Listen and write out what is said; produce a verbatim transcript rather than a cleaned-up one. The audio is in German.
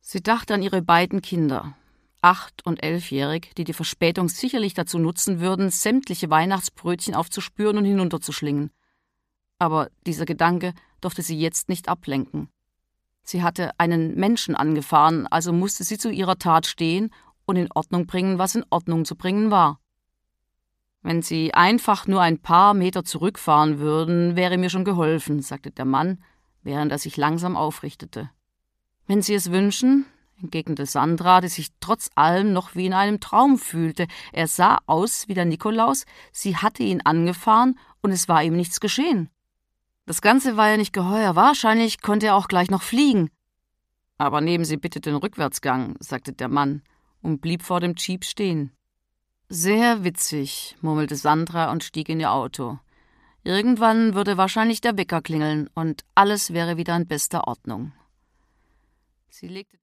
Sie dachte an ihre beiden Kinder, acht- und elfjährig, die die Verspätung sicherlich dazu nutzen würden, sämtliche Weihnachtsbrötchen aufzuspüren und hinunterzuschlingen. Aber dieser Gedanke durfte sie jetzt nicht ablenken. Sie hatte einen Menschen angefahren, also musste sie zu ihrer Tat stehen und in Ordnung bringen, was in Ordnung zu bringen war. »Wenn Sie einfach nur ein paar Meter zurückfahren würden, wäre mir schon geholfen«, sagte der Mann, während er sich langsam aufrichtete. »Wenn Sie es wünschen«, entgegnete Sandra, die sich trotz allem noch wie in einem Traum fühlte. Er sah aus wie der Nikolaus, sie hatte ihn angefahren und es war ihm nichts geschehen. Das Ganze war ja nicht geheuer, wahrscheinlich konnte er auch gleich noch fliegen. »Aber nehmen Sie bitte den Rückwärtsgang«, sagte der Mann und blieb vor dem Jeep stehen. »Sehr witzig«, murmelte Sandra und stieg in ihr Auto. Irgendwann würde wahrscheinlich der Wecker klingeln und alles wäre wieder in bester Ordnung. Sie legte